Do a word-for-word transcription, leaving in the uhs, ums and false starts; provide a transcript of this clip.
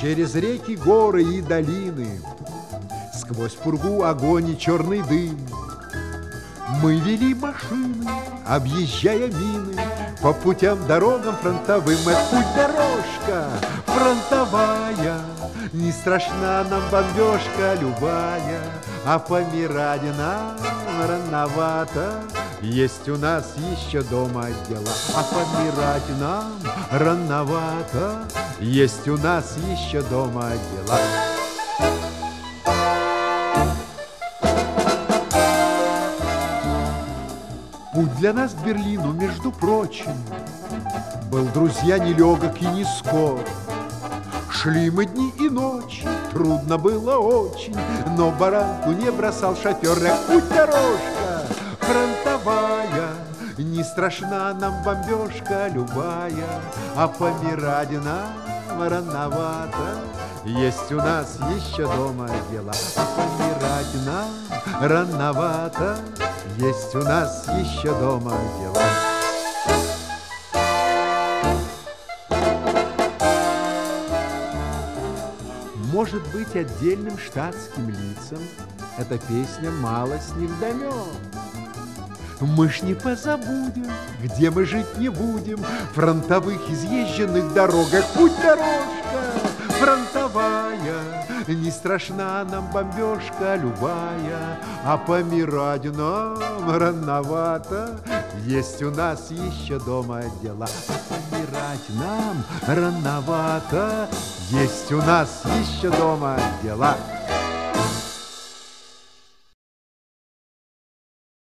через реки, горы и долины, сквозь пургу огонь и черный дым. Мы вели машины, объезжая мины, по путям, дорогам фронтовым. Это путь-дорожка фронтовая, не страшна нам бомбежка любая, а помирать нам рановато. Есть у нас еще дома дела, а помирать нам рановато. Есть у нас еще дома дела. Путь для нас к Берлину, между прочим, был, друзья, нелегок и не скор. Шли мы дни и ночи, трудно было очень, но баранку не бросал шофер. Эх, путь-дорожка фронтовая, не страшна нам бомбежка любая, а помирать нам рановато. Есть у нас еще дома дела, а помирать нам рановато. Есть у нас еще дома дела. Может быть, отдельным штатским лицам эта песня малость невдомек. Мы ж не позабудем, где мы жить не будем, фронтовых изъезженных дорогах. Путь-дорожка фронтовая, не страшна нам бомбежка любая, а помирать нам рановато. Есть у нас еще дома дела, а помирать нам рановато. Есть у нас еще дома дела.